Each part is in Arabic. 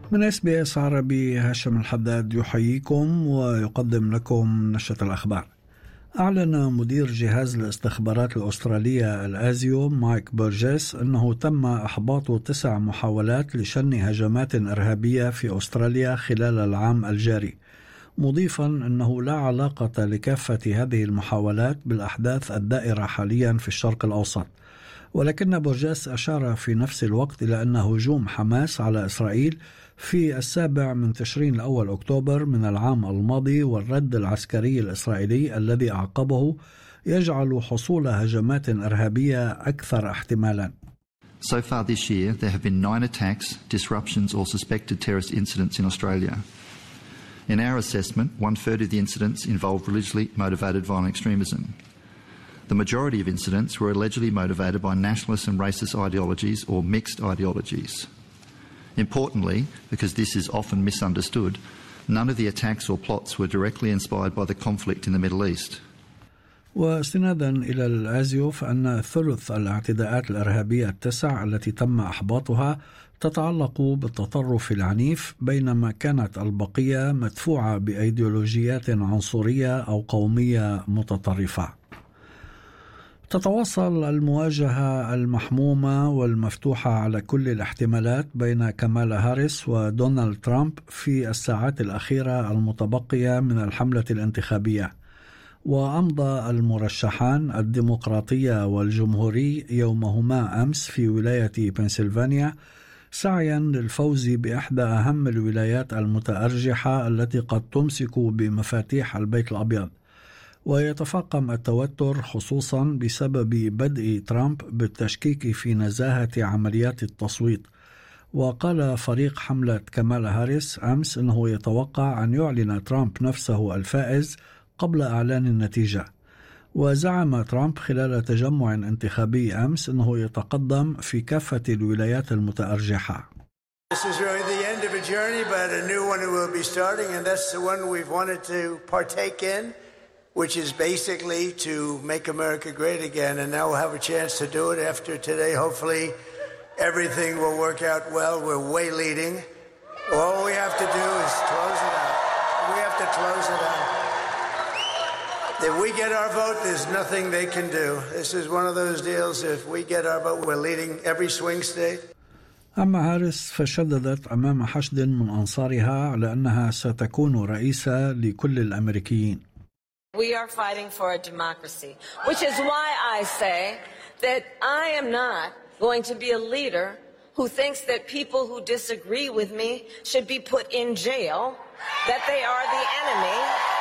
من SBS عربي هاشم الحداد يحييكم ويقدم لكم نشرة الأخبار. أعلن مدير جهاز الاستخبارات الأسترالية الآزيو مايك بورجيس أنه تم إحباط 9 محاولات لشن هجمات إرهابية في أستراليا خلال العام الجاري، مضيفا أنه لا علاقة لكافة هذه المحاولات بالأحداث الدائرة حاليا في الشرق الأوسط. ولكن بورجيس أشار في نفس الوقت إلى أن هجوم حماس على إسرائيل في 7 تشرين الأول أكتوبر من العام الماضي والرد العسكري الإسرائيلي الذي أعقبه يجعل حصول هجمات إرهابية أكثر احتمالا. So far this year, there have been 9 attacks, disruptions or suspected terrorist incidents in Australia. In our assessment, 1/3 of the incidents involved religiously motivated violent extremism. The majority of incidents were allegedly motivated by nationalist and racist ideologies or mixed ideologies. Importantly, because this is often misunderstood, none of the attacks or plots were directly inspired by the conflict in the Middle East. واستنادا إلى الآزيو فأن ثلث الاعتداءات الإرهابية 9 التي تم إحباطها تتعلق بالتطرف العنيف، بينما كانت البقية مدفوعة بأيديولوجيات عنصرية أو قومية متطرفة. تتواصل المواجهة المحمومة والمفتوحة على كل الاحتمالات بين كامالا هاريس ودونالد ترامب في الساعات الأخيرة المتبقية من الحملة الانتخابية. وأمضى المرشحان الديمقراطية والجمهوري يومهما أمس في ولاية بنسلفانيا سعيا للفوز بإحدى أهم الولايات المتأرجحة التي قد تمسك بمفاتيح البيت الأبيض. ويتفاقم التوتر خصوصا بسبب بدء ترامب بالتشكيك في نزاهة عمليات التصويت. وقال فريق حملة كامالا هاريس أمس أنه يتوقع أن يعلن ترامب نفسه الفائز قبل إعلان النتيجة. وزعم ترامب خلال تجمع انتخابي أمس أنه يتقدم في كافة الولايات المتأرجحة. This is really the end of a journey, but a new one will be starting, and that's the one we've wanted to partake in, which is basically to make America great again, and now we'll have a chance to do it after today. Hopefully everything will work out well. We're way leading. All we have to do is close it out. We have to close it out. If we get our vote, there's nothing they can do. This is one of those deals. If we get our vote, we're leading every swing state. أما هاريس فشددت أمام حشد من أنصارها على أنها ستكون رئيسة لكل الأمريكيين. We are fighting for a democracy, which is why I say that I am not going to be a leader who thinks that people who disagree with me should be put in jail, that they are the enemy.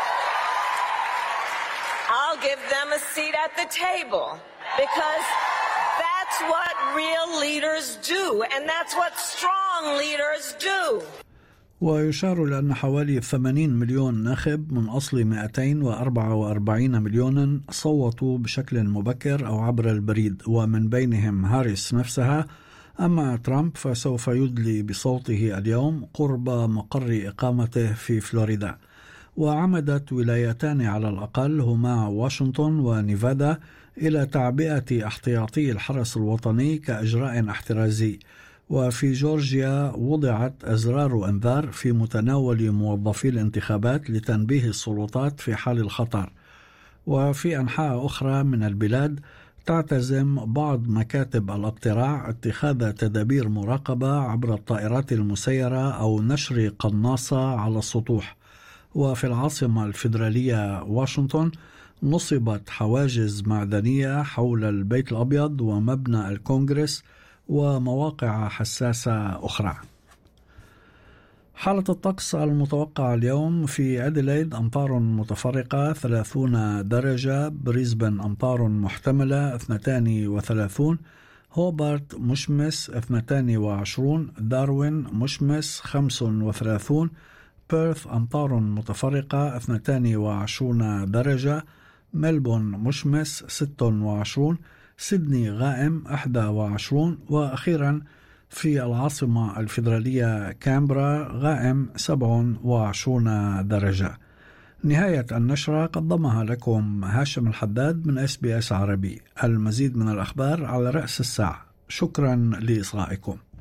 I'll give them a seat at the table because that's what real leaders do, and that's what strong leaders do. ويشار لأن حوالي 80 مليون ناخب من أصل 244 مليونا صوتوا بشكل مبكر أو عبر البريد، ومن بينهم هاريس نفسها. أما ترامب فسوف يدلي بصوته اليوم قرب مقر إقامته في فلوريدا. وعمدت ولايتان على الأقل هما واشنطن ونيفادا إلى تعبئة احتياطي الحرس الوطني كإجراء احترازي. وفي جورجيا وضعت أزرار إنذار في متناول موظفي الانتخابات لتنبيه السلطات في حال الخطر. وفي أنحاء أخرى من البلاد تعتزم بعض مكاتب الاقتراع اتخاذ تدابير مراقبة عبر الطائرات المسيرة أو نشر قناصة على السطوح. وفي العاصمة الفيدرالية واشنطن نصبت حواجز معدنية حول البيت الأبيض ومبنى الكونغرس ومواقع حساسة أخرى. حالة الطقس المتوقعة اليوم: في أديلايد أمطار متفرقة 30 درجة، بريسبن أمطار محتملة 32، هوبارت مشمس 22، داروين مشمس 35، بيرث أمطار متفرقة 22 درجة، ملبون مشمس 26، سيدني غائم 21، وأخيرا في العاصمة الفيدرالية كامبرا غائم 27 درجة. نهاية النشرة قدمها لكم هاشم الحداد من SBS عربي. المزيد من الأخبار على رأس الساعة. شكرا لإصغائكم.